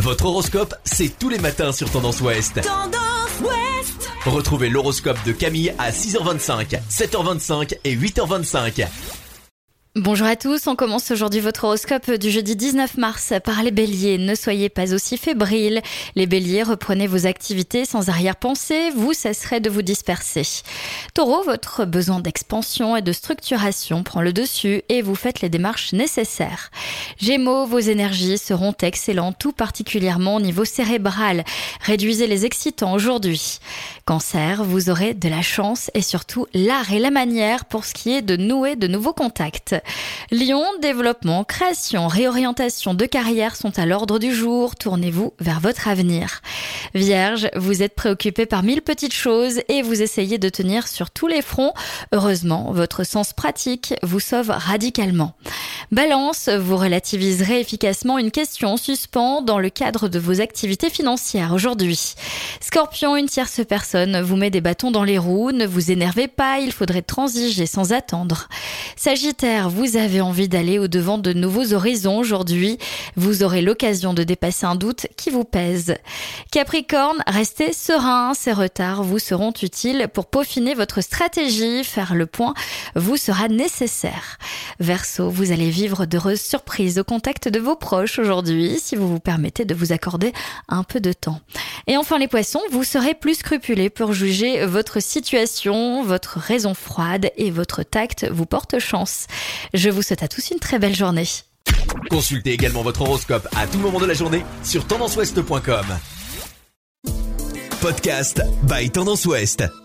Votre horoscope, c'est tous les matins sur Tendance Ouest. Tendance Ouest. Retrouvez l'horoscope de Camille à 6h25, 7h25 et 8h25. Bonjour à tous, on commence aujourd'hui votre horoscope du jeudi 19 mars par les béliers. Ne soyez pas aussi fébriles. Les béliers, reprenez vos activités sans arrière-pensée, vous cesserez de vous disperser. Taureau, votre besoin d'expansion et de structuration prend le dessus et vous faites les démarches nécessaires. Gémeaux, vos énergies seront excellentes, tout particulièrement au niveau cérébral. Réduisez les excitants aujourd'hui. Cancer, vous aurez de la chance et surtout l'art et la manière pour ce qui est de nouer de nouveaux contacts. Lion, développement, création, réorientation de carrière sont à l'ordre du jour. Tournez-vous vers votre avenir. Vierge, vous êtes préoccupé par 1000 petites choses et vous essayez de tenir sur tous les fronts. Heureusement, votre sens pratique vous sauve radicalement. Balance, vous relativiserez efficacement une question en suspens dans le cadre de vos activités financières aujourd'hui. Scorpion, une tierce personne vous met des bâtons dans les roues. Ne vous énervez pas, il faudrait transiger sans attendre. Sagittaire, vous avez envie d'aller au-devant de nouveaux horizons aujourd'hui. Vous aurez l'occasion de dépasser un doute qui vous pèse. Capricorne, restez serein. Ces retards vous seront utiles pour peaufiner votre stratégie. Faire le point vous sera nécessaire. Verseau, vous allez vivre d'heureuses surprises au contact de vos proches aujourd'hui si vous vous permettez de vous accorder un peu de temps. Et enfin les poissons, vous serez plus scrupuleux pour juger votre situation. Votre raison froide et votre tact vous portent chance. Je vous souhaite à tous une très belle journée. Consultez également votre horoscope à tout moment de la journée sur tendanceouest.com. Podcast by Tendance Ouest.